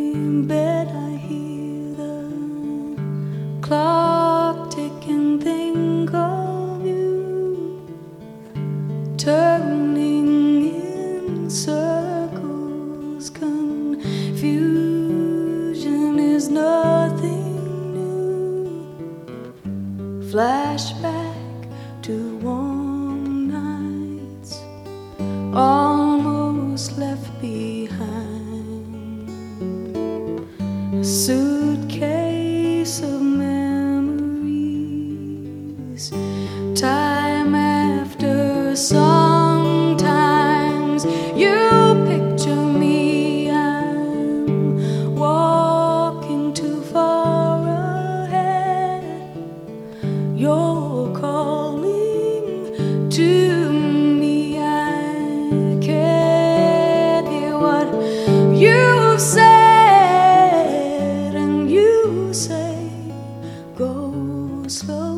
in bed I hear the clock tick and think of you, turning in circles. Confusion is nothing new. Flashback to warm nights almost left behind, a suitcase of memories. Time after sometimes you picture me, I'm walking too far ahead. You're calling to me, I can't hear what you've said, and you say go slow.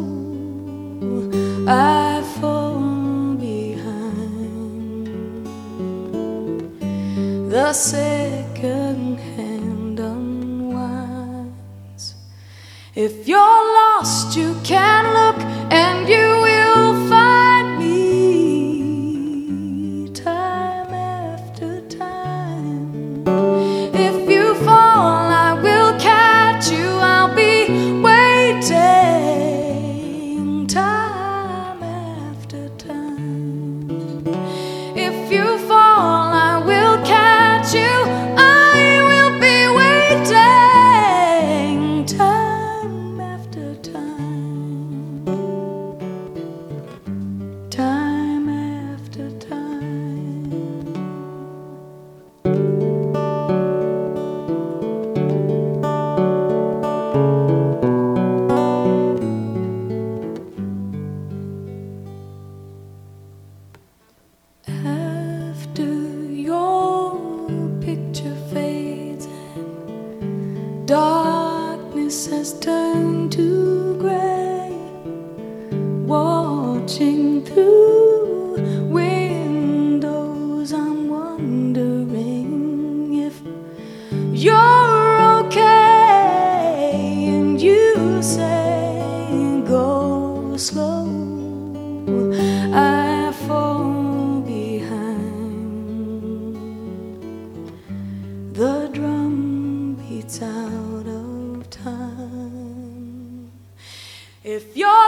I fall behind. The second hand unwinds. If you're lost, you can look and you will find me time after time. If you fall, I will catch you. I'll be waiting time after time. If you fall, I will catch you. I will be waiting time after time, time after time. After your picture fades and darkness has turned to gray, watching through windows, I'm wondering if you're okay, and you say go slow. I fall behind. The drum beats out of time. If you're